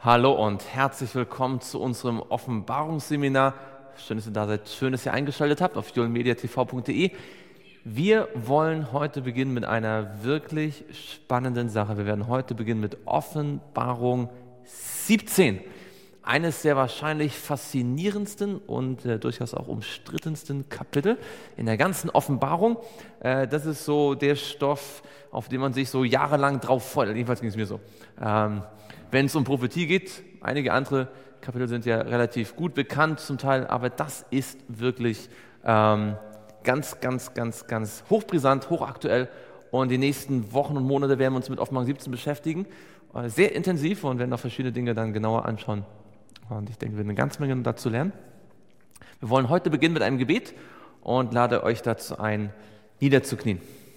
Hallo und herzlich willkommen zu unserem Offenbarungsseminar. Schön, dass ihr da seid, schön, dass ihr eingeschaltet habt auf julmediatv.de. Wir wollen heute beginnen mit einer wirklich spannenden Sache. Wir werden heute beginnen mit Offenbarung 17. Eines der wahrscheinlich faszinierendsten und durchaus auch umstrittensten Kapitel in der ganzen Offenbarung. Das ist so der Stoff, auf den man sich so jahrelang drauf freut. Jedenfalls ging es mir so. Wenn es um Prophetie geht, einige andere Kapitel sind ja relativ gut bekannt zum Teil, aber das ist wirklich ganz hochbrisant, hochaktuell. Und die nächsten Wochen und Monate werden wir uns mit Offenbarung 17 beschäftigen. Sehr intensiv und werden auch verschiedene Dinge dann genauer anschauen. Und ich denke, wir werden eine ganze Menge dazu lernen. Wir wollen heute beginnen mit einem Gebet und lade euch dazu ein, niederzuknien.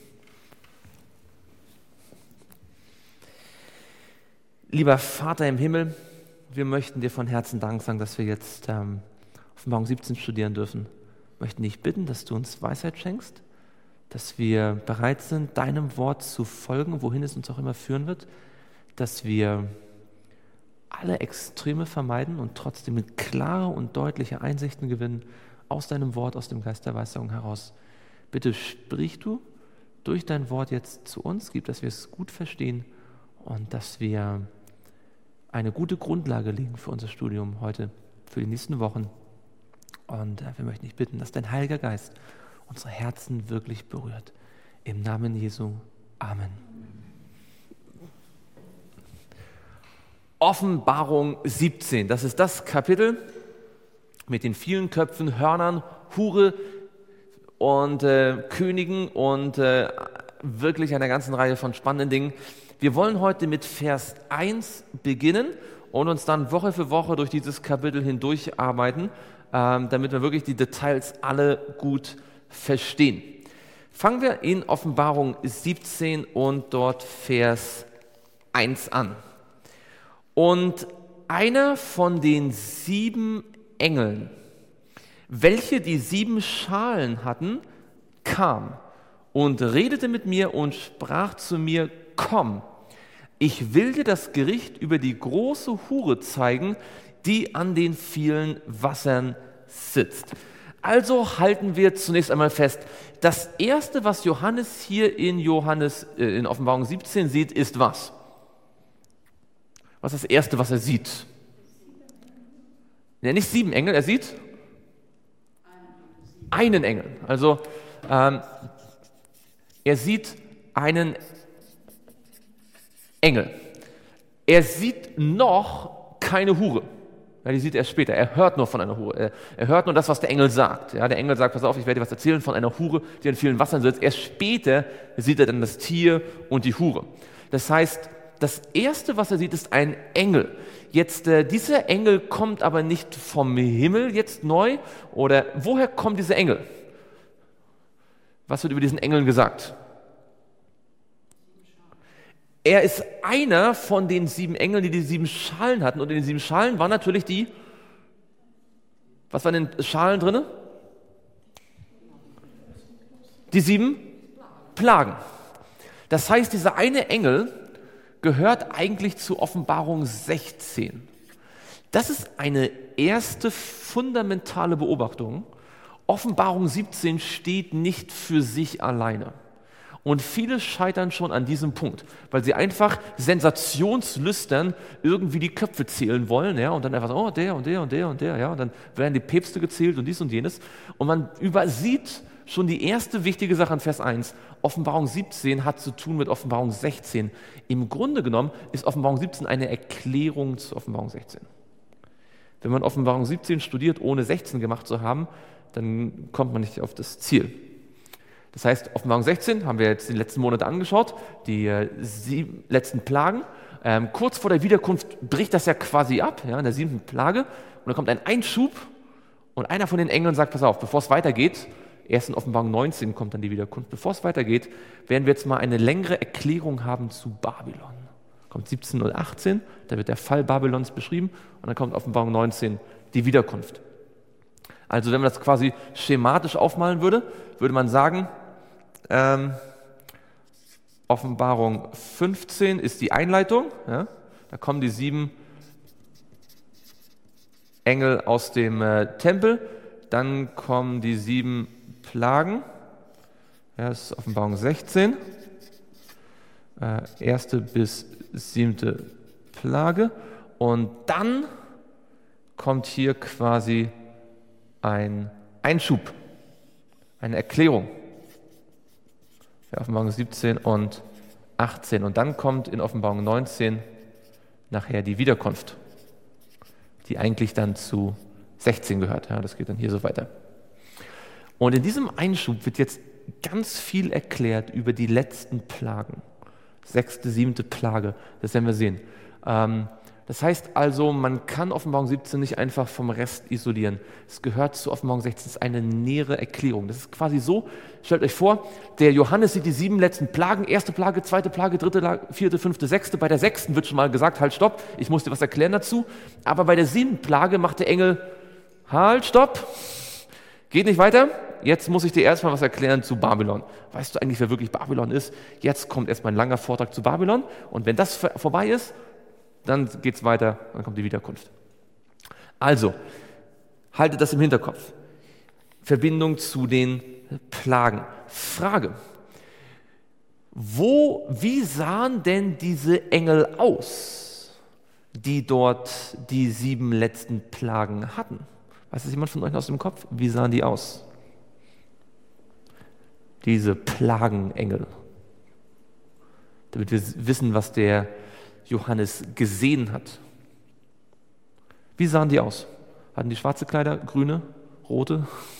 Lieber Vater im Himmel, wir möchten dir von Herzen Dank sagen, dass wir jetzt Offenbarung 17 studieren dürfen. Wir möchten dich bitten, dass du uns Weisheit schenkst, dass wir bereit sind, deinem Wort zu folgen, wohin es uns auch immer führen wird, dass wir alle Extreme vermeiden und trotzdem mit klare und deutliche Einsichten gewinnen aus deinem Wort, aus dem Geist der Weissagung heraus. Bitte sprich du durch dein Wort jetzt zu uns, gib, dass wir es gut verstehen und dass wir eine gute Grundlage legen für unser Studium heute, für die nächsten Wochen. Und wir möchten dich bitten, dass dein Heiliger Geist unsere Herzen wirklich berührt. Im Namen Jesu. Amen. Offenbarung 17, das ist das Kapitel mit den vielen Köpfen, Hörnern, Hure und Königen und wirklich einer ganzen Reihe von spannenden Dingen. Wir wollen heute mit Vers 1 beginnen und uns dann Woche für Woche durch dieses Kapitel hindurcharbeiten, damit wir wirklich die Details alle gut verstehen. Fangen wir in Offenbarung 17 und dort Vers 1 an. Und einer von den 7 Engeln, welche die 7 Schalen hatten, kam und redete mit mir und sprach zu mir: Komm, ich will dir das Gericht über die große Hure zeigen, die an den vielen Wassern sitzt. Also halten wir zunächst einmal fest, das Erste, was Johannes hier in Offenbarung 17 sieht, ist was? Was ist das Erste, was er sieht? Ja, nicht 7 Engel, er sieht einen Engel. Also er sieht einen Engel. Er sieht noch keine Hure. Ja, die sieht er erst später. Er hört nur von einer Hure. Er hört nur das, was der Engel sagt. Ja, der Engel sagt: Pass auf, ich werde dir was erzählen von einer Hure, die an vielen Wassern sitzt. Erst später sieht er dann das Tier und die Hure. Das heißt, das Erste, was er sieht, ist ein Engel. Jetzt, dieser Engel kommt aber nicht vom Himmel jetzt neu. Oder woher kommt dieser Engel? Was wird über diesen Engel gesagt? Er ist einer von den 7 Engeln, die 7 Schalen hatten. Und in den 7 Schalen waren natürlich was waren in den Schalen drin? Die 7 Plagen. Das heißt, dieser eine Engel gehört eigentlich zu Offenbarung 16. Das ist eine erste fundamentale Beobachtung. Offenbarung 17 steht nicht für sich alleine. Und viele scheitern schon an diesem Punkt, weil sie einfach sensationslüstern irgendwie die Köpfe zählen wollen, ja, und dann einfach so, oh, der und der und der und der, ja, und dann werden die Päpste gezählt und dies und jenes. Und man übersieht schon die erste wichtige Sache an Vers 1. Offenbarung 17 hat zu tun mit Offenbarung 16. Im Grunde genommen ist Offenbarung 17 eine Erklärung zu Offenbarung 16. Wenn man Offenbarung 17 studiert, ohne 16 gemacht zu haben, dann kommt man nicht auf das Ziel. Das heißt, Offenbarung 16 haben wir jetzt die letzten Monate angeschaut, die 7 letzten Plagen. Kurz vor der Wiederkunft bricht das ja quasi ab, ja, in der 7. Plage. Und dann kommt ein Einschub und einer von den Engeln sagt: Pass auf, bevor es weitergeht, erst in Offenbarung 19 kommt dann die Wiederkunft. Bevor es weitergeht, werden wir jetzt mal eine längere Erklärung haben zu Babylon. Kommt 17:18, da wird der Fall Babylons beschrieben und dann kommt Offenbarung 19 die Wiederkunft. Also wenn man das quasi schematisch aufmalen würde, würde man sagen, Offenbarung 15 ist die Einleitung, ja? Da kommen die 7 Engel aus dem Tempel. Dann kommen die 7 Plagen. Ja, das ist Offenbarung 16. Erste bis 7. Plage. Und dann kommt hier quasi ein Einschub, eine Erklärung. Ja, Offenbarung 17 und 18. Und dann kommt in Offenbarung 19 nachher die Wiederkunft, die eigentlich dann zu 16 gehört. Ja, das geht dann hier so weiter. Und in diesem Einschub wird jetzt ganz viel erklärt über die letzten Plagen. 6., 7. Plage, das werden wir sehen. Das heißt also, man kann Offenbarung 17 nicht einfach vom Rest isolieren. Es gehört zu Offenbarung 16, es ist eine nähere Erklärung. Das ist quasi so, stellt euch vor, der Johannes sieht die 7 letzten Plagen, 1. Plage, 2. Plage, 3., Plage, 4., 5., 6. Bei der 6. wird schon mal gesagt, halt, stopp, ich muss dir was erklären dazu. Aber bei der 7. Plage macht der Engel, halt, stopp, geht nicht weiter. Jetzt muss ich dir erstmal was erklären zu Babylon. Weißt du eigentlich, wer wirklich Babylon ist? Jetzt kommt erstmal ein langer Vortrag zu Babylon. Und wenn das vorbei ist, dann geht es weiter, dann kommt die Wiederkunft. Also, haltet das im Hinterkopf. Verbindung zu den Plagen. Frage: Wie sahen denn diese Engel aus, die dort die 7 letzten Plagen hatten? Weiß das jemand von euch aus dem Kopf? Wie sahen die aus? Diese Plagenengel. Damit wir wissen, was der Johannes gesehen hat. Wie sahen die aus? Hatten die schwarze Kleider, grüne, rote?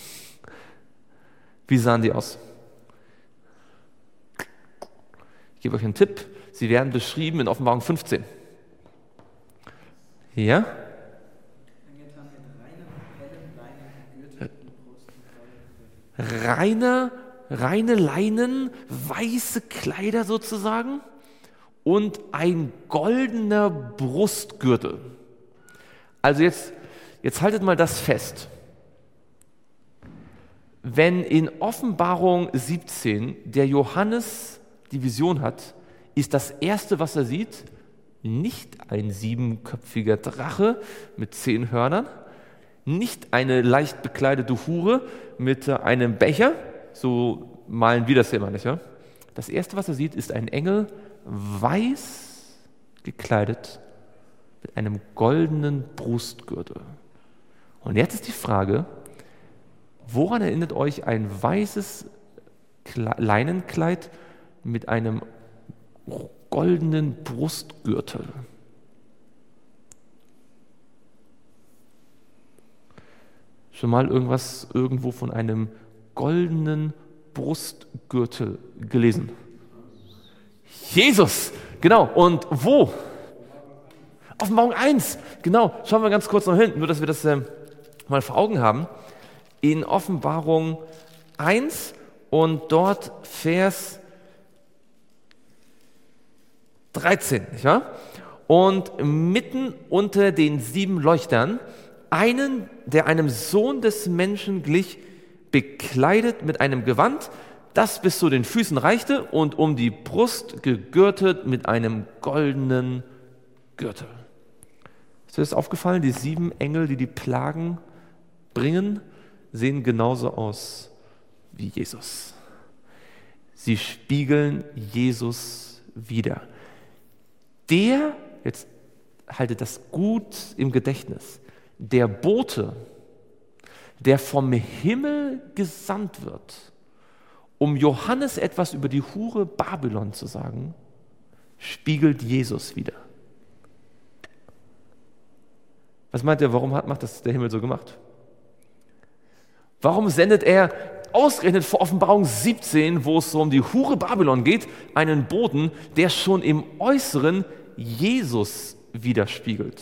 Wie sahen die aus? Ich gebe euch einen Tipp. Sie werden beschrieben in Offenbarung 15. Ja? Reine Leinen, weiße Kleider sozusagen und ein goldener Brustgürtel. Also jetzt haltet mal das fest. Wenn in Offenbarung 17 der Johannes die Vision hat, ist das Erste, was er sieht, nicht ein 7-köpfiger Drache mit 10 Hörnern, nicht eine leicht bekleidete Hure mit einem Becher, so malen wir das ja immer, nicht wahr? Das Erste, was er sieht, ist ein Engel, weiß gekleidet, mit einem goldenen Brustgürtel. Und jetzt ist die Frage, woran erinnert euch ein weißes Leinenkleid mit einem goldenen Brustgürtel? Schon mal irgendwo von einem goldenen Brustgürtel gelesen? Jesus, genau. Und wo? Offenbarung 1, genau. Schauen wir ganz kurz noch hin, nur dass wir das mal vor Augen haben. In Offenbarung 1 und dort Vers 13, nicht wahr? Und mitten unter den 7 Leuchtern einen, der einem Sohn des Menschen glich, bekleidet mit einem Gewand, das bis zu den Füßen reichte und um die Brust gegürtet mit einem goldenen Gürtel. Ist dir das aufgefallen? Die 7 Engel, die die Plagen bringen, sehen genauso aus wie Jesus. Sie spiegeln Jesus wider. Jetzt haltet das gut im Gedächtnis, der Bote, der vom Himmel gesandt wird, um Johannes etwas über die Hure Babylon zu sagen, spiegelt Jesus wider. Was meint ihr, warum macht das der Himmel so gemacht? Warum sendet er ausgerechnet vor Offenbarung 17, wo es so um die Hure Babylon geht, einen Boten, der schon im Äußeren Jesus widerspiegelt?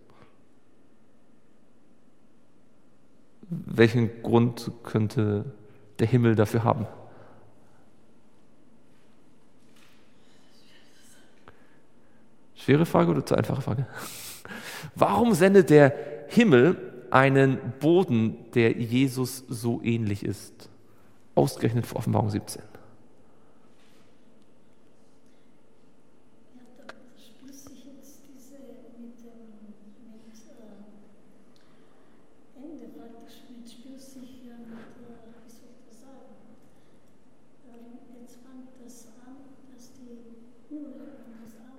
Welchen Grund könnte der Himmel dafür haben? Schwere Frage oder zu einfache Frage? Warum sendet der Himmel einen Boten, der Jesus so ähnlich ist? Ausgerechnet vor Offenbarung 17.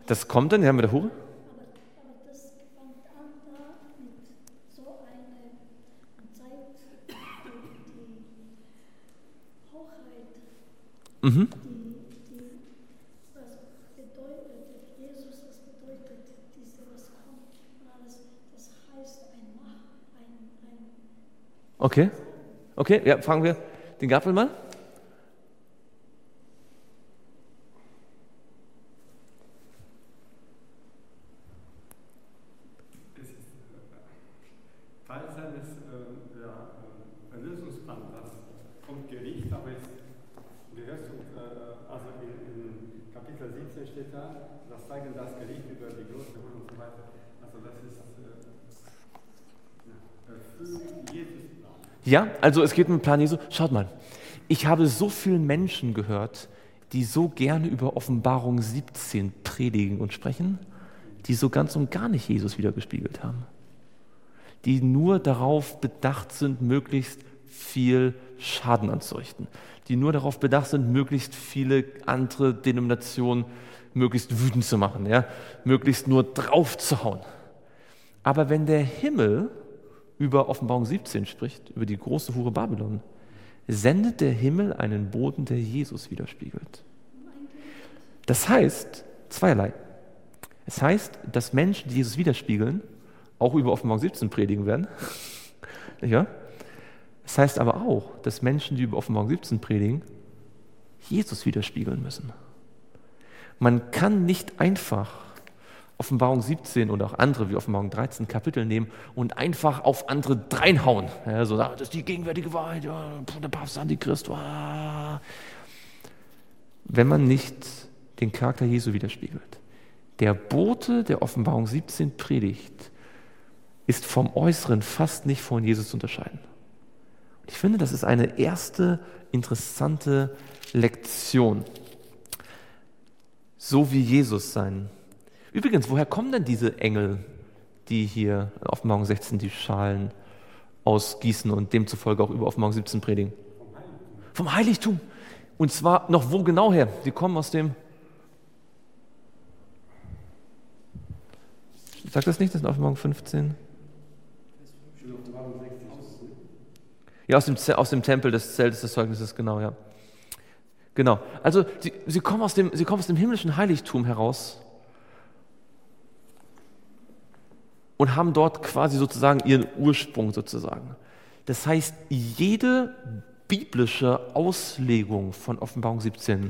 Das kommt dann, ja, mit der Hure? Aber das fängt an da mit so einer Zeit, die Hochheit, Mhm. was bedeutet, Jesus, was bedeutet, was kommt und alles, das heißt Okay. Okay, ja, fragen wir den Gabriel mal. Teil seines Erlösungsplans, das kommt Gericht, aber es gehört zu, also in Kapitel 17 steht da, das zeigen das Gericht über die große Hure und so weiter. Also das ist Erfüllung Jesus Plan. Ja, also es geht um den Plan Jesu. Schaut mal, ich habe so vielen Menschen gehört, die so gerne über Offenbarung 17 predigen und sprechen, die so ganz und gar nicht Jesus wiedergespiegelt haben. Die nur darauf bedacht sind, möglichst viel Schaden anzurichten. Die nur darauf bedacht sind, möglichst viele andere Denominationen möglichst wütend zu machen, ja? Möglichst nur drauf zu hauen. Aber wenn der Himmel über Offenbarung 17 spricht, über die große Hure Babylon, sendet der Himmel einen Boten, der Jesus widerspiegelt. Das heißt zweierlei. Es heißt, dass Menschen, die Jesus widerspiegeln, auch über Offenbarung 17 predigen werden. Ja? Es heißt aber auch, dass Menschen, die über Offenbarung 17 predigen, Jesus widerspiegeln müssen. Man kann nicht einfach Offenbarung 17 oder auch andere wie Offenbarung 13 Kapitel nehmen und einfach auf andere dreinhauen. Ja, so, das ist die gegenwärtige Wahrheit, ja, der Papst Antichrist. Wenn man nicht den Charakter Jesu widerspiegelt. Der Bote, der Offenbarung 17 predigt, ist vom Äußeren fast nicht von Jesus zu unterscheiden. Und ich finde, das ist eine erste interessante Lektion. So wie Jesus sein. Übrigens, woher kommen denn diese Engel, die hier in Offenbarung 16 die Schalen ausgießen und demzufolge auch über Offenbarung 17 predigen? Vom Heiligtum. Und zwar noch wo genau her? Die kommen aus dem... Sagt das nicht, das ist in Offenbarung 15? Ja, aus dem Tempel des Zeltes des Zeugnisses, genau, ja. Genau. Also sie kommen aus dem himmlischen Heiligtum heraus und haben dort quasi sozusagen ihren Ursprung sozusagen. Das heißt, jede biblische Auslegung von Offenbarung 17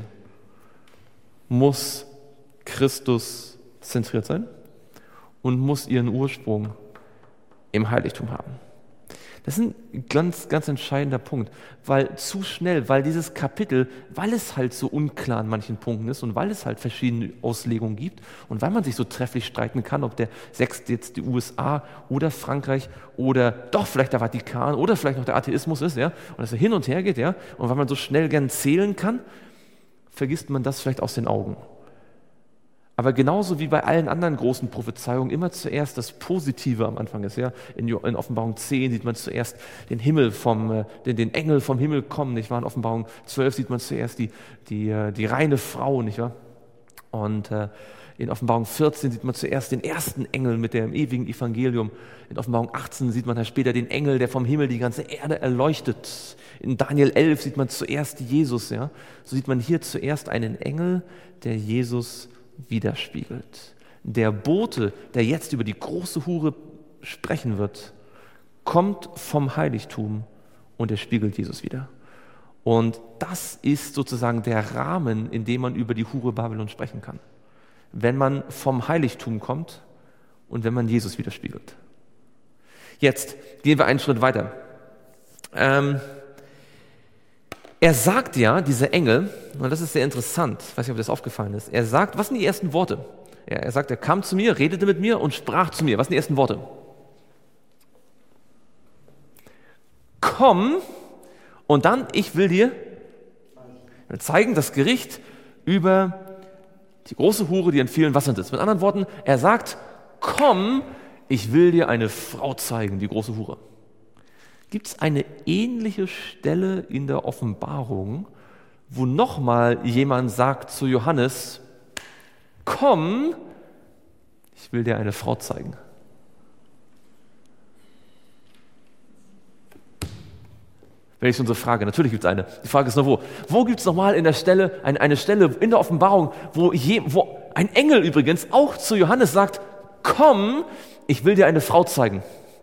muss Christus zentriert sein und muss ihren Ursprung im Heiligtum haben. Das ist ein ganz, ganz entscheidender Punkt, weil zu schnell, weil dieses Kapitel, weil es halt so unklar an manchen Punkten ist und weil es halt verschiedene Auslegungen gibt und weil man sich so trefflich streiten kann, ob der Sechste jetzt die USA oder Frankreich oder doch vielleicht der Vatikan oder vielleicht noch der Atheismus ist, ja, und dass er hin und her geht, ja, und weil man so schnell gern zählen kann, vergisst man das vielleicht aus den Augen. Aber genauso wie bei allen anderen großen Prophezeiungen immer zuerst das Positive am Anfang ist. Ja? In Offenbarung 10 sieht man zuerst den Engel vom Himmel kommen. Nicht wahr? In Offenbarung 12 sieht man zuerst die reine Frau. Nicht wahr? Und in Offenbarung 14 sieht man zuerst den ersten Engel mit dem ewigen Evangelium. In Offenbarung 18 sieht man dann später den Engel, der vom Himmel die ganze Erde erleuchtet. In Daniel 11 sieht man zuerst Jesus. Ja? So sieht man hier zuerst einen Engel, der Jesus widerspiegelt. Der Bote, der jetzt über die große Hure sprechen wird, kommt vom Heiligtum und er spiegelt Jesus wider. Und das ist sozusagen der Rahmen, in dem man über die Hure Babylon sprechen kann. Wenn man vom Heiligtum kommt und wenn man Jesus widerspiegelt. Jetzt gehen wir einen Schritt weiter. Er sagt ja, dieser Engel, und das ist sehr interessant, ich weiß nicht, ob das aufgefallen ist, er sagt, was sind die ersten Worte? Er sagt, er kam zu mir, redete mit mir und sprach zu mir. Was sind die ersten Worte? Komm und dann, ich will dir zeigen, das Gericht über die große Hure, die in vielen Wassern sitzt. Mit anderen Worten, er sagt, komm, ich will dir eine Frau zeigen, die große Hure. Gibt es eine ähnliche Stelle in der Offenbarung, wo nochmal jemand sagt zu Johannes, komm, ich will dir eine Frau zeigen. Wenn ich unsere Frage, natürlich gibt es eine. Die Frage ist nur wo. Wo gibt es nochmal eine Stelle in der Offenbarung, wo ein Engel übrigens auch zu Johannes sagt, komm, ich will dir eine Frau zeigen.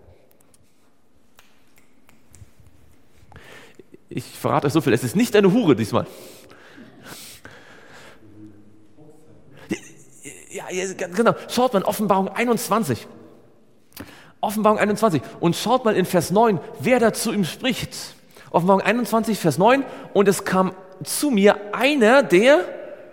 Ich verrate euch so viel, es ist nicht eine Hure diesmal. Ja, genau. Schaut mal in Offenbarung 21. Offenbarung 21. Und schaut mal in Vers 9, wer da zu ihm spricht. Offenbarung 21, Vers 9. Und es kam zu mir einer der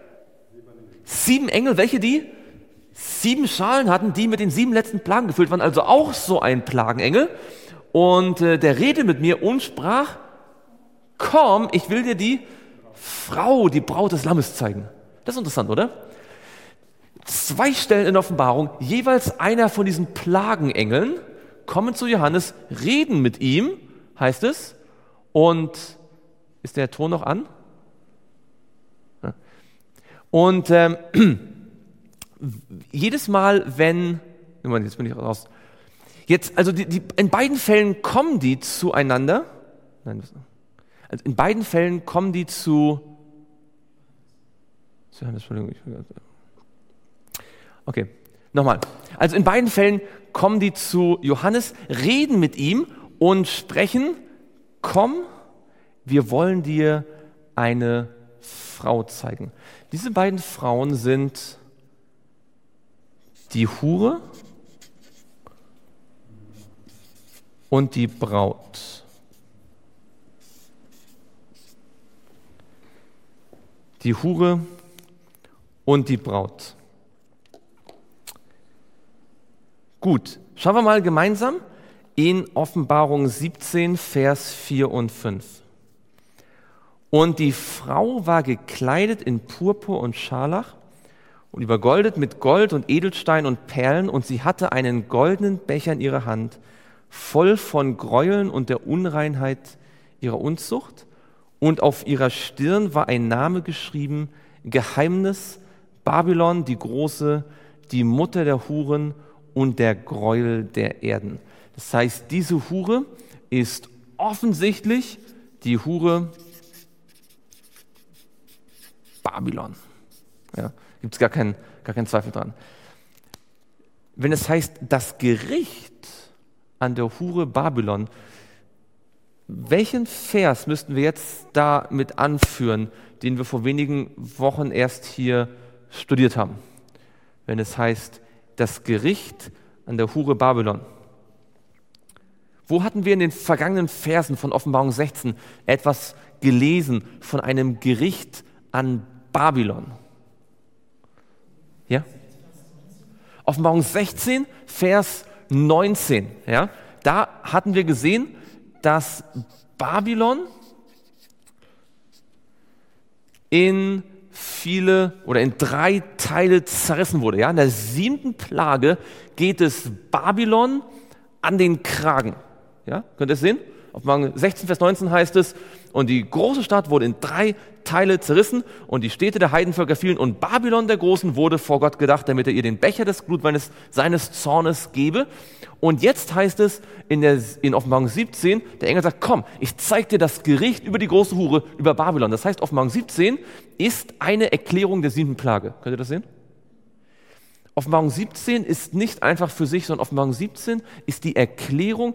7 Engel, welche die 7 Schalen hatten, die mit den 7 letzten Plagen gefüllt waren. Also auch so ein Plagenengel. Und der redete mit mir und sprach, komm, ich will dir die Frau, die Braut des Lammes zeigen. Das ist interessant, oder? 2 Stellen in der Offenbarung, jeweils einer von diesen Plagenengeln kommen zu Johannes, reden mit ihm, heißt es. Und ist der Ton noch an? Ja. Und jedes Mal, wenn, jetzt bin ich raus. Jetzt, also in beiden Fällen kommen die zueinander. Also in beiden Fällen kommen die zu Entschuldigung. Okay, nochmal. Also in beiden Fällen kommen die zu Johannes, reden mit ihm und sprechen, komm, wir wollen dir eine Frau zeigen. Diese beiden Frauen sind die Hure und die Braut. Die Hure und die Braut. Gut, schauen wir mal gemeinsam in Offenbarung 17, Vers 4 und 5. Und die Frau war gekleidet in Purpur und Scharlach und übergoldet mit Gold und Edelstein und Perlen, und sie hatte einen goldenen Becher in ihrer Hand, voll von Gräueln und der Unreinheit ihrer Unzucht, und auf ihrer Stirn war ein Name geschrieben, Geheimnis, Babylon, die Große, die Mutter der Huren und der Gräuel der Erden. Das heißt, diese Hure ist offensichtlich die Hure Babylon. Ja, gibt es gar keinen Zweifel dran. Wenn es heißt, das Gericht an der Hure Babylon, welchen Vers müssten wir jetzt damit anführen, den wir vor wenigen Wochen erst hier studiert haben? Wenn es heißt, das Gericht an der Hure Babylon. Wo hatten wir in den vergangenen Versen von Offenbarung 16 etwas gelesen von einem Gericht an Babylon? Ja? Offenbarung 16, Vers 19. Ja? Da hatten wir gesehen, dass Babylon in 3 Teile zerrissen wurde. Ja? In der 7. Plage geht es Babylon an den Kragen. Ja? Könnt ihr es sehen? Auf 16, Vers 19 heißt es, und die große Stadt wurde in 3 Teile zerrissen und die Städte der Heidenvölker fielen, und Babylon der Großen wurde vor Gott gedacht, damit er ihr den Becher des Blutweines seines Zornes gebe. Und jetzt heißt es in Offenbarung 17, der Engel sagt, komm, ich zeige dir das Gericht über die große Hure, über Babylon. Das heißt, Offenbarung 17 ist eine Erklärung der 7. Plage. Könnt ihr das sehen? Offenbarung 17 ist nicht einfach für sich, sondern Offenbarung 17 ist die Erklärung,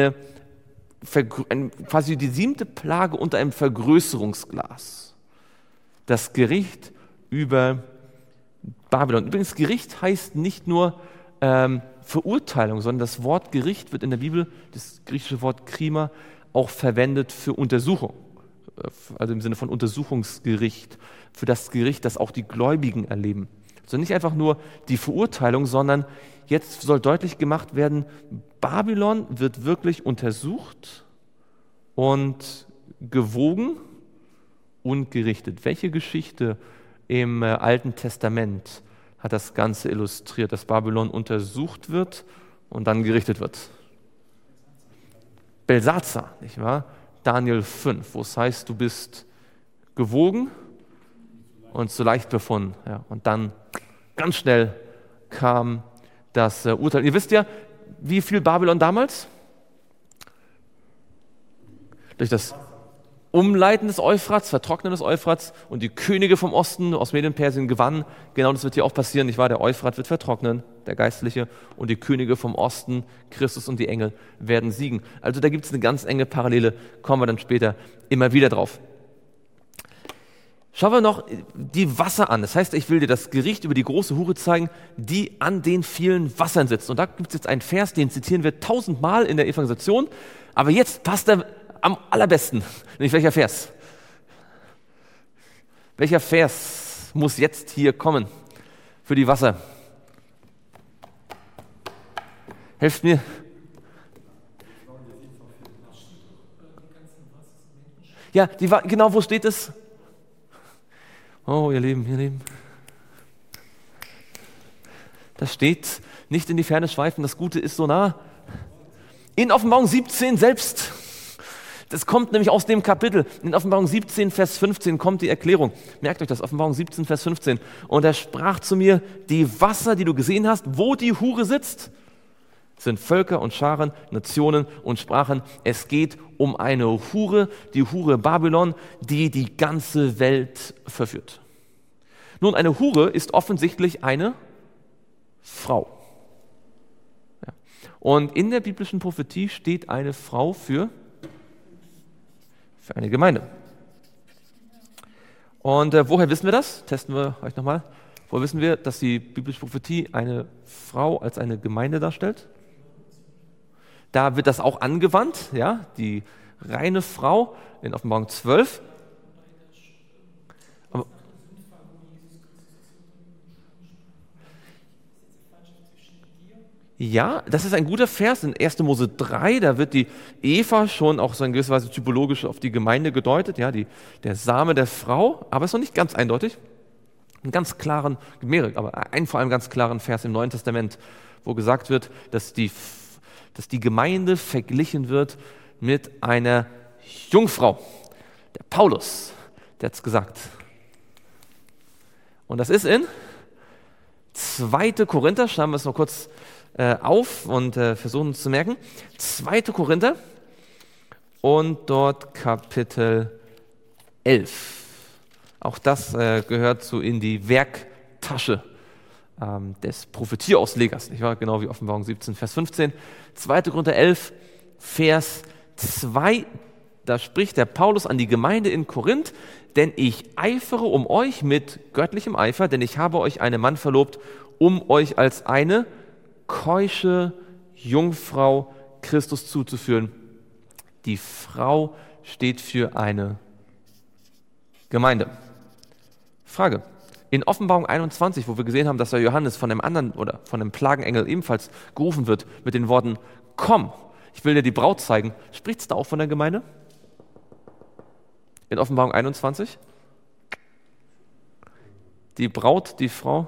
quasi die 7. Plage unter einem Vergrößerungsglas. Das Gericht über Babylon. Übrigens, Gericht heißt nicht nur Verurteilung, sondern das Wort Gericht wird in der Bibel, das griechische Wort Krima, auch verwendet für Untersuchung. Also im Sinne von Untersuchungsgericht, für das Gericht, das auch die Gläubigen erleben. Also nicht einfach nur die Verurteilung, sondern jetzt soll deutlich gemacht werden, Babylon wird wirklich untersucht und gewogen und gerichtet. Welche Geschichte im Alten Testament hat das Ganze illustriert, dass Babylon untersucht wird und dann gerichtet wird? Belsazar, nicht wahr? Daniel 5, wo es heißt, du bist gewogen und zu leicht befunden. Ja, und dann ganz schnell kam das Urteil. Ihr wisst ja, wie viel Babylon damals? Durch das Umleiten des Euphrats, Vertrocknen des Euphrats und die Könige vom Osten aus Medien, Persien gewannen. Genau das wird hier auch passieren, nicht wahr? Der Euphrat wird vertrocknen, der Geistliche, und die Könige vom Osten, Christus und die Engel, werden siegen. Also da gibt es eine ganz enge Parallele, kommen wir dann später immer wieder drauf. Schauen wir noch die Wasser an. Das heißt, ich will dir das Gericht über die große Hure zeigen, die an den vielen Wassern sitzt. Und da gibt es jetzt einen Vers, den zitieren wir 1000-mal in der Evangelisation, aber jetzt passt er am allerbesten. Nämlich welcher Vers? Welcher Vers muss jetzt hier kommen für die Wasser? Helft mir. Ja, genau, wo steht es? Oh, ihr Lieben. Das steht, nicht in die Ferne schweifen, das Gute ist so nah. In Offenbarung 17 selbst. Das kommt nämlich aus dem Kapitel. In Offenbarung 17, Vers 15 kommt die Erklärung. Merkt euch das, Offenbarung 17, Vers 15. Und er sprach zu mir, die Wasser, die du gesehen hast, wo die Hure sitzt, sind Völker und Scharen, Nationen und Sprachen. Es geht um eine Hure, die Hure Babylon, die die ganze Welt verführt. Nun, eine Hure ist offensichtlich eine Frau. Ja. Und in der biblischen Prophetie steht eine Frau für eine Gemeinde. Und woher wissen wir das? Testen wir euch nochmal. Woher wissen wir, dass die biblische Prophetie eine Frau als eine Gemeinde darstellt? Da wird das auch angewandt, ja, die reine Frau in Offenbarung 12. Aber ja, das ist ein guter Vers in 1. Mose 3, da wird die Eva schon auch so in gewisser Weise typologisch auf die Gemeinde gedeutet, ja, der Same der Frau, aber ist noch nicht ganz eindeutig. Einen ganz klaren, aber einen vor allem ganz klaren Vers im Neuen Testament, wo gesagt wird, dass die Gemeinde verglichen wird mit einer Jungfrau. Der Paulus, der hat es gesagt. Und das ist in 2. Korinther, schreiben wir es noch kurz auf und versuchen es zu merken. 2. Korinther und dort Kapitel 11. Auch das gehört so in die Werktasche des Prophetieauslegers, nicht wahr? Genau wie Offenbarung 17, Vers 15. 2. Korinther 11, Vers 2, da spricht der Paulus an die Gemeinde in Korinth, denn ich eifere um euch mit göttlichem Eifer, denn ich habe euch einen Mann verlobt, um euch als eine keusche Jungfrau Christus zuzuführen. Die Frau steht für eine Gemeinde. Frage. In Offenbarung 21, wo wir gesehen haben, dass der Johannes von einem anderen oder von einem Plagenengel ebenfalls gerufen wird mit den Worten, komm, ich will dir die Braut zeigen, spricht es da auch von der Gemeinde? In Offenbarung 21? Die Braut, die Frau?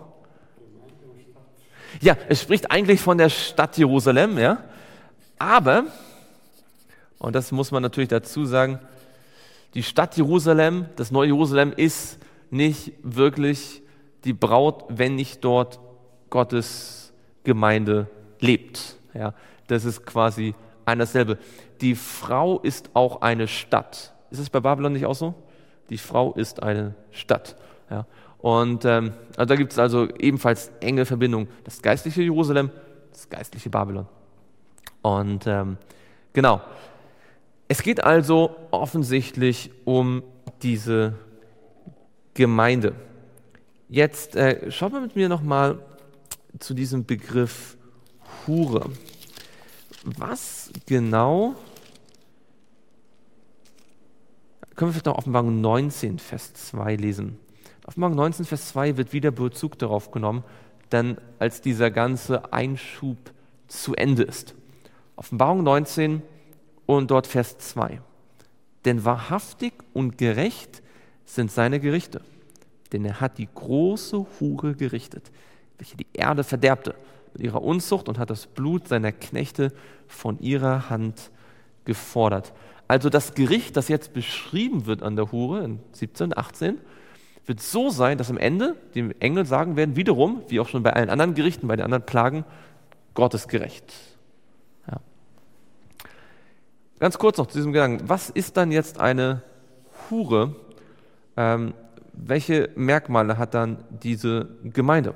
Ja, es spricht eigentlich von der Stadt Jerusalem, ja, aber, und das muss man natürlich dazu sagen, die Stadt Jerusalem, das neue Jerusalem ist nicht wirklich die Braut, wenn nicht dort Gottes Gemeinde lebt. Ja, das ist quasi ein dasselbe. Die Frau ist auch eine Stadt. Ist es bei Babylon nicht auch so? Die Frau ist eine Stadt. Ja. Und also da gibt es also ebenfalls enge Verbindungen. Das geistliche Jerusalem, das geistliche Babylon. Und genau. Es geht also offensichtlich um diese Gemeinde. Jetzt schaut mal mit mir nochmal zu diesem Begriff Hure. Was genau, können wir vielleicht noch Offenbarung 19, Vers 2 lesen. Offenbarung 19, Vers 2 wird wieder Bezug darauf genommen, denn als dieser ganze Einschub zu Ende ist. Offenbarung 19 und dort Vers 2. Denn wahrhaftig und gerecht sind seine Gerichte, denn er hat die große Hure gerichtet, welche die Erde verderbte mit ihrer Unzucht und hat das Blut seiner Knechte von ihrer Hand gefordert. Also das Gericht, das jetzt beschrieben wird an der Hure in 17, 18, wird so sein, dass am Ende die Engel sagen werden, wiederum, wie auch schon bei allen anderen Gerichten, bei den anderen Plagen, Gott ist gerecht. Ja. Ganz kurz noch zu diesem Gedanken. Was ist dann jetzt eine Hure? Welche Merkmale hat dann diese Gemeinde?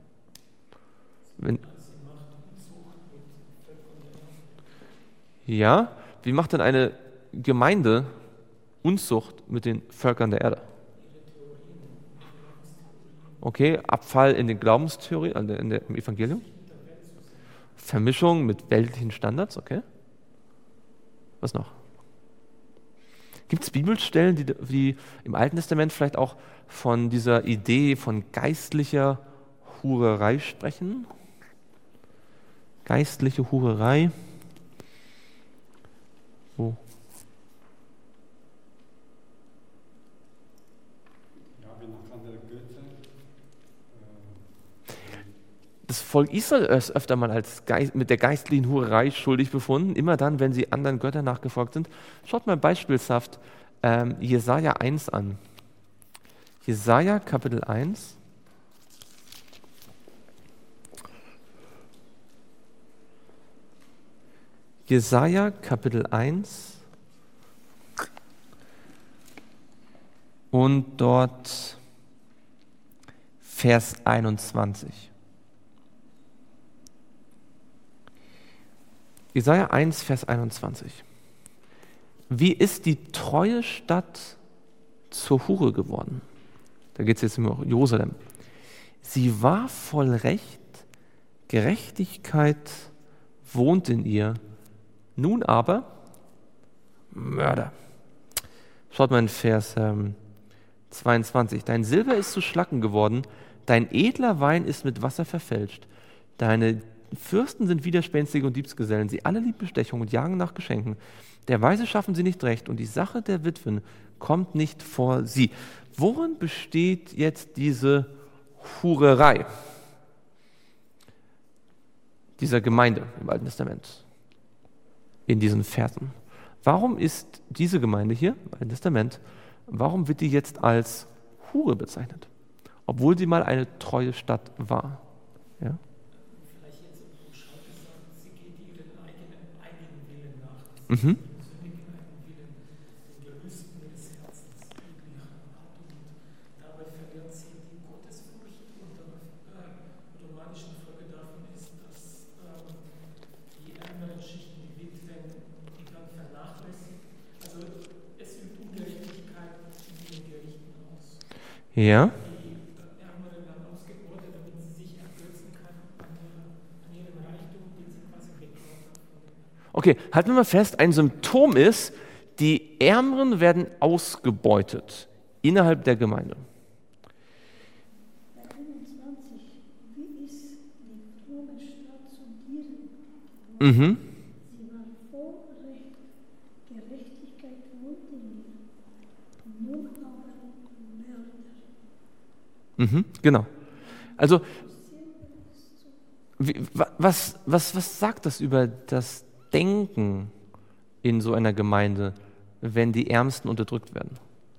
Ja, wie macht denn eine Gemeinde Unzucht mit den Völkern der Erde? Okay, Abfall in den Glaubenstheorie, im Evangelium. Vermischung mit weltlichen Standards, okay. Was noch? Gibt es Bibelstellen, die im Alten Testament vielleicht auch von dieser Idee von geistlicher Hurerei sprechen? Geistliche Hurerei. Wo? Ja, wie noch andere Götter. Das Volk Israel ist öfter mal mit der geistlichen Hurerei schuldig befunden, immer dann, wenn sie anderen Göttern nachgefolgt sind. Schaut mal beispielshaft Jesaja 1 an. Jesaja Kapitel 1. Jesaja Kapitel 1 und dort Vers 21. Jesaja 1, Vers 21. Wie ist die treue Stadt zur Hure geworden? Da geht es jetzt um Jerusalem. Sie war voll Recht, Gerechtigkeit wohnt in ihr. Nun aber Mörder. Schaut mal in Vers 22. Dein Silber ist zu Schlacken geworden, dein edler Wein ist mit Wasser verfälscht. Deine Fürsten sind Widerspenstige und Diebsgesellen. Sie alle lieben Bestechung und jagen nach Geschenken. Der Weise schaffen sie nicht recht und die Sache der Witwen kommt nicht vor sie. Worin besteht jetzt diese Hurerei dieser Gemeinde im Alten Testament? In diesen Versen. Warum ist diese Gemeinde hier im Alten Testament, warum wird die jetzt als Hure bezeichnet? Obwohl sie mal eine treue Stadt war. Ja? Vielleicht jetzt so pauschal gesagt, sie geht ihren eigenen Willen nach. Mhm. Den persönlichen eigenen Willen, den Gelüsten ihres Herzens, nach Erwartung. Und dabei verliert sie die Gottesfurcht. Und automatische Folge davon ist, dass die ärmeren Schichten, die Witwen, die dann vernachlässigt. Also es übt Ungerechtigkeit in den Gerichten aus. Ja. Okay, halten wir mal fest, ein Symptom ist, die Ärmeren werden ausgebeutet innerhalb der Gemeinde. Bei 21, wie ist die fromme Stadt zu Tieren geworden? Sie war voll Recht, Gerechtigkeit wohnt in ihr, nun aber Mörder. Genau. Also, was sagt das über das Denken in so einer Gemeinde, wenn die Ärmsten unterdrückt werden?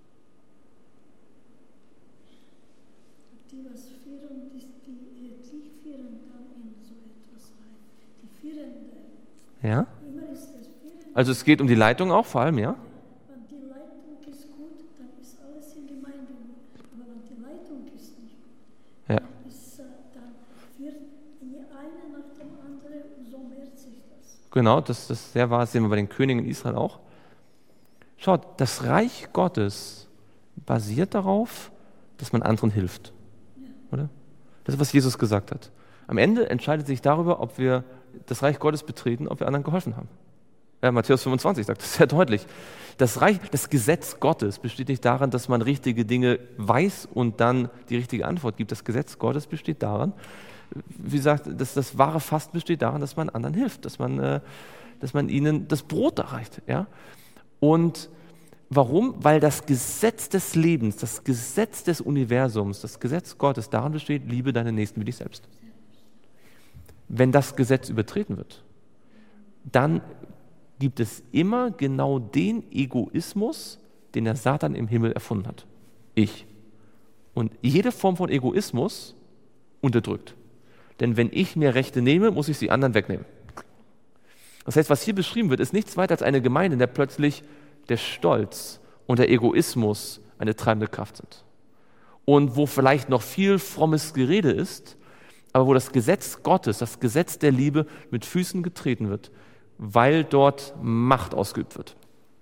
Die, was führen, die führen dann in so etwas rein. Die Führende. Ja? Immer ist das Führende. Also es geht um die Leitung auch vor allem, ja? Wenn die Leitung ist gut, dann ist alles in Gemeinde gut. Aber wenn die Leitung ist nicht gut, Ja. dann führt die eine nach dem anderen und so mehrt sich das. Genau, das ist sehr wahr, das sehen wir bei den Königen in Israel auch. Schaut, das Reich Gottes basiert darauf, dass man anderen hilft. Oder? Das ist, was Jesus gesagt hat. Am Ende entscheidet sich darüber, ob wir das Reich Gottes betreten, ob wir anderen geholfen haben. Ja, Matthäus 25 sagt das sehr deutlich. Das Gesetz Gottes besteht nicht daran, dass man richtige Dinge weiß und dann die richtige Antwort gibt. Das Gesetz Gottes besteht daran, wie gesagt, das wahre Fasten besteht daran, dass man anderen hilft, dass man ihnen das Brot erreicht. Ja? Und warum? Weil das Gesetz des Lebens, das Gesetz des Universums, das Gesetz Gottes daran besteht, liebe deinen Nächsten wie dich selbst. Wenn das Gesetz übertreten wird, dann gibt es immer genau den Egoismus, den der Satan im Himmel erfunden hat. Ich. und jede Form von Egoismus unterdrückt. Denn wenn ich mir Rechte nehme, muss ich sie anderen wegnehmen. Das heißt, was hier beschrieben wird, ist nichts weiter als eine Gemeinde, in der plötzlich der Stolz und der Egoismus eine treibende Kraft sind. Und wo vielleicht noch viel frommes Gerede ist, aber wo das Gesetz Gottes, das Gesetz der Liebe mit Füßen getreten wird, weil dort Macht ausgeübt wird.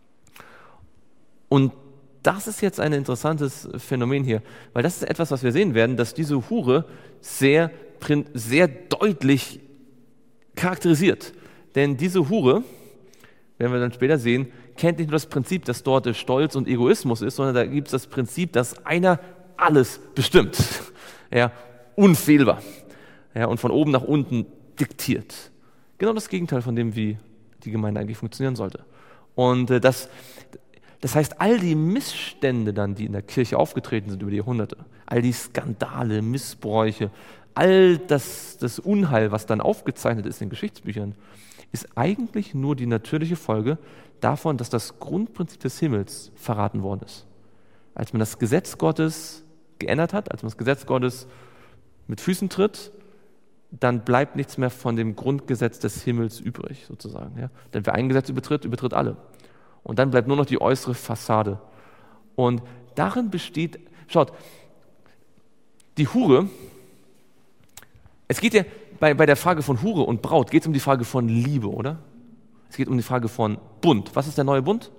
Und das ist jetzt ein interessantes Phänomen hier, weil das ist etwas, was wir sehen werden, dass diese Hure sehr deutlich charakterisiert. Denn diese Hure, werden wir dann später sehen, kennt nicht nur das Prinzip, dass dort Stolz und Egoismus ist, sondern da gibt es das Prinzip, dass einer alles bestimmt. Ja, unfehlbar. Ja, und von oben nach unten diktiert. Genau das Gegenteil von dem, wie die Gemeinde eigentlich funktionieren sollte. Und das heißt, all die Missstände dann, die in der Kirche aufgetreten sind über die Jahrhunderte, all die Skandale, Missbräuche, all das Unheil, was dann aufgezeichnet ist in den Geschichtsbüchern, ist eigentlich nur die natürliche Folge davon, dass das Grundprinzip des Himmels verraten worden ist. Als man das Gesetz Gottes geändert hat, als man das Gesetz Gottes mit Füßen tritt, dann bleibt nichts mehr von dem Grundgesetz des Himmels übrig, sozusagen. Ja? Denn wer ein Gesetz übertritt alle. Und dann bleibt nur noch die äußere Fassade. Und darin besteht, schaut, die Hure, es geht ja bei der Frage von Hure und Braut, geht es um die Frage von Liebe, oder? Es geht um die Frage von Bund. Was ist der neue Bund?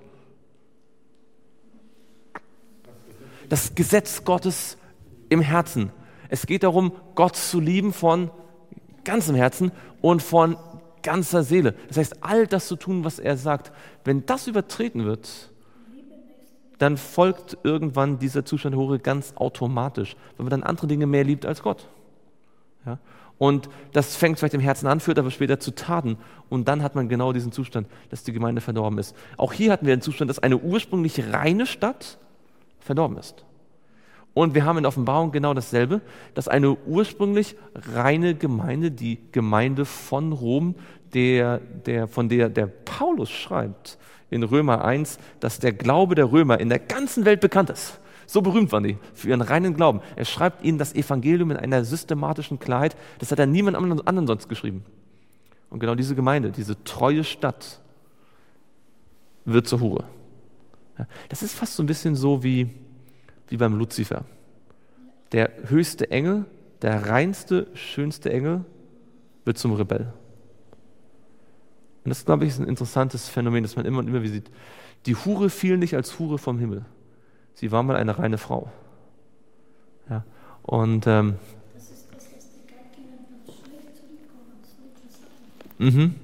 Das Gesetz Gottes im Herzen. Es geht darum, Gott zu lieben von ganzem Herzen und von ganzer Seele. Das heißt, all das zu tun, was er sagt. Wenn das übertreten wird, dann folgt irgendwann dieser Zustand der Hure ganz automatisch, weil man dann andere Dinge mehr liebt als Gott. Ja? Und das fängt vielleicht im Herzen an, führt aber später zu Taten. Und dann hat man genau diesen Zustand, dass die Gemeinde verdorben ist. Auch hier hatten wir den Zustand, dass eine ursprünglich reine Stadt verdorben ist. Und wir haben in der Offenbarung genau dasselbe, dass eine ursprünglich reine Gemeinde, die Gemeinde von Rom, von der Paulus schreibt in Römer 1, dass der Glaube der Römer in der ganzen Welt bekannt ist. So berühmt waren die für ihren reinen Glauben. Er schreibt ihnen das Evangelium in einer systematischen Klarheit. Das hat er niemand anderen sonst geschrieben. Und genau diese Gemeinde, diese treue Stadt, wird zur Hure. Ja, das ist fast so ein bisschen so wie beim Luzifer. Der höchste Engel, der reinste, schönste Engel wird zum Rebell. Und das, glaube ich, ist ein interessantes Phänomen, das man immer und immer wieder sieht. Die Hure fiel nicht als Hure vom Himmel. Sie war mal eine reine Frau. Ja, und Das ist das, was die Göttinnen von schlecht zurückkommen, so etwas sagen.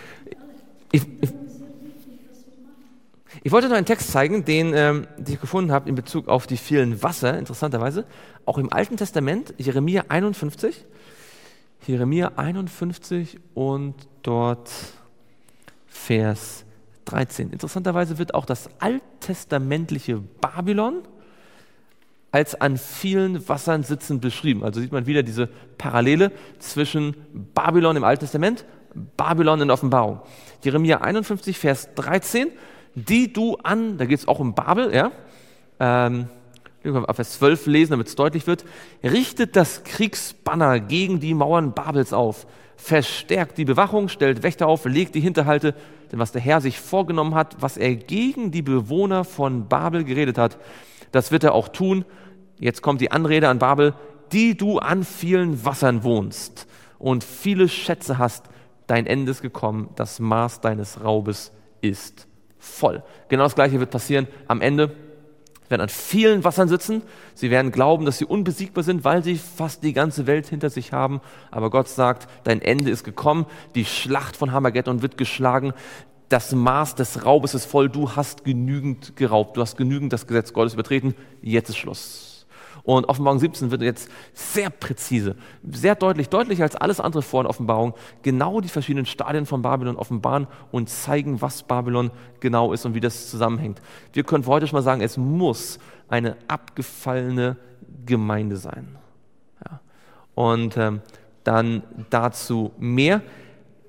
Ich wollte noch einen Text zeigen, den ich gefunden habe in Bezug auf die vielen Wasser, interessanterweise, auch im Alten Testament, Jeremia 51 und dort Vers 13. Interessanterweise wird auch das alttestamentliche Babylon als an vielen Wassern sitzend beschrieben. Also sieht man wieder diese Parallele zwischen Babylon im Alten Testament, Babylon in der Offenbarung. Jeremia 51, Vers 13, da geht es auch um Babel, ja. Ab Vers 12 lesen, damit es deutlich wird. Richtet das Kriegsbanner gegen die Mauern Babels auf. Verstärkt die Bewachung, stellt Wächter auf, legt die Hinterhalte. Denn was der Herr sich vorgenommen hat, was er gegen die Bewohner von Babel geredet hat, das wird er auch tun. Jetzt kommt die Anrede an Babel, die du an vielen Wassern wohnst und viele Schätze hast. Dein Ende ist gekommen, das Maß deines Raubes ist voll. Genau das Gleiche wird passieren am Ende. Sie werden an vielen Wassern sitzen. Sie werden glauben, dass sie unbesiegbar sind, weil sie fast die ganze Welt hinter sich haben. Aber Gott sagt, dein Ende ist gekommen. Die Schlacht von Armageddon wird geschlagen. Das Maß des Raubes ist voll. Du hast genügend geraubt. Du hast genügend das Gesetz Gottes übertreten. Jetzt ist Schluss. Und Offenbarung 17 wird jetzt sehr präzise, sehr deutlicher als alles andere vor in Offenbarung, genau die verschiedenen Stadien von Babylon offenbaren und zeigen, was Babylon genau ist und wie das zusammenhängt. Wir können für heute schon mal sagen, es muss eine abgefallene Gemeinde sein. Ja. Und dann dazu mehr.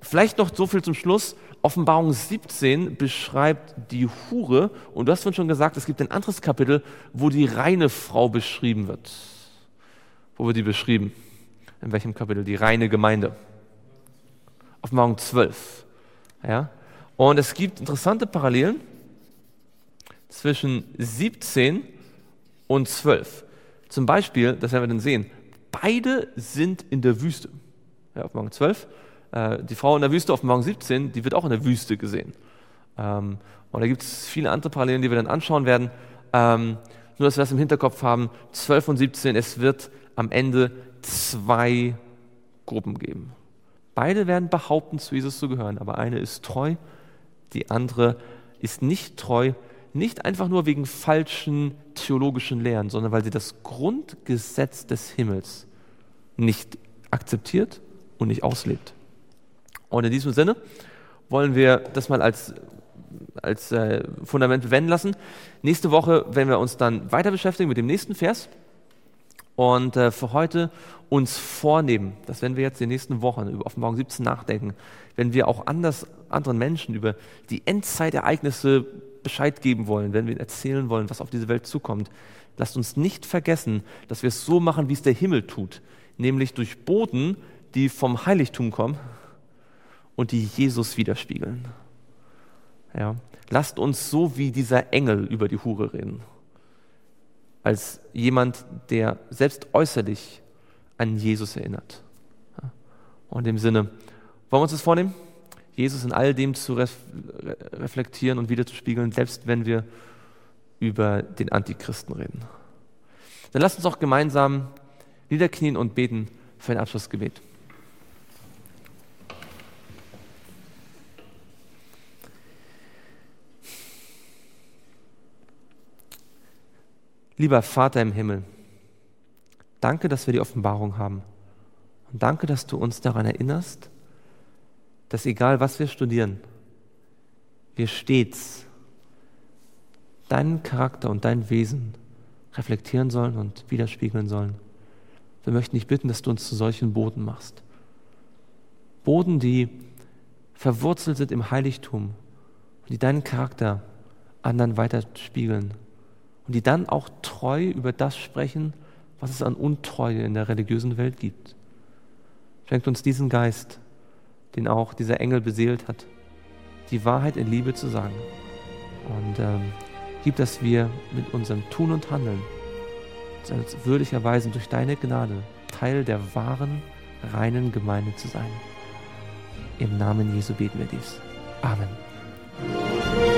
Vielleicht noch so viel zum Schluss. Offenbarung 17 beschreibt die Hure und du hast vorhin schon gesagt, es gibt ein anderes Kapitel, wo die reine Frau beschrieben wird. Wo wird die beschrieben? In welchem Kapitel? Die reine Gemeinde. Offenbarung 12. Ja? Und es gibt interessante Parallelen zwischen 17 und 12. Zum Beispiel, das werden wir dann sehen, beide sind in der Wüste. Ja, Offenbarung 12. Die Frau in der Wüste, Offenbarung 17, die wird auch in der Wüste gesehen. Und da gibt es viele andere Parallelen, die wir dann anschauen werden. Nur, dass wir das im Hinterkopf haben, 12 und 17, es wird am Ende 2 Gruppen geben. Beide werden behaupten, zu Jesus zu gehören, aber eine ist treu, die andere ist nicht treu, nicht einfach nur wegen falschen theologischen Lehren, sondern weil sie das Grundgesetz des Himmels nicht akzeptiert und nicht auslebt. Und in diesem Sinne wollen wir das mal als Fundament bewenden lassen. Nächste Woche werden wir uns dann weiter beschäftigen mit dem nächsten Vers und für heute uns vornehmen, das werden wir jetzt in den nächsten Wochen über Offenbarung 17 nachdenken, wenn wir auch anderen Menschen über die Endzeitereignisse Bescheid geben wollen, wenn wir erzählen wollen, was auf diese Welt zukommt. Lasst uns nicht vergessen, dass wir es so machen, wie es der Himmel tut, nämlich durch Boten, die vom Heiligtum kommen und die Jesus widerspiegeln. Ja. Lasst uns so wie dieser Engel über die Hure reden, als jemand, der selbst äußerlich an Jesus erinnert. Ja. Und in dem Sinne, wollen wir uns das vornehmen? Jesus in all dem zu reflektieren und wiederzuspiegeln, selbst wenn wir über den Antichristen reden. Dann lasst uns auch gemeinsam niederknien und beten für ein Abschlussgebet. Lieber Vater im Himmel, danke, dass wir die Offenbarung haben. Und danke, dass du uns daran erinnerst, dass egal was wir studieren, wir stets deinen Charakter und dein Wesen reflektieren sollen und widerspiegeln sollen. Wir möchten dich bitten, dass du uns zu solchen Boten machst. Boten, die verwurzelt sind im Heiligtum und die deinen Charakter anderen weiterspiegeln und die dann auch treu über das sprechen, was es an Untreue in der religiösen Welt gibt. Schenkt uns diesen Geist, den auch dieser Engel beseelt hat, die Wahrheit in Liebe zu sagen. Und gib, dass wir mit unserem Tun und Handeln uns als würdig erweisen, durch deine Gnade Teil der wahren, reinen Gemeinde zu sein. Im Namen Jesu beten wir dies. Amen.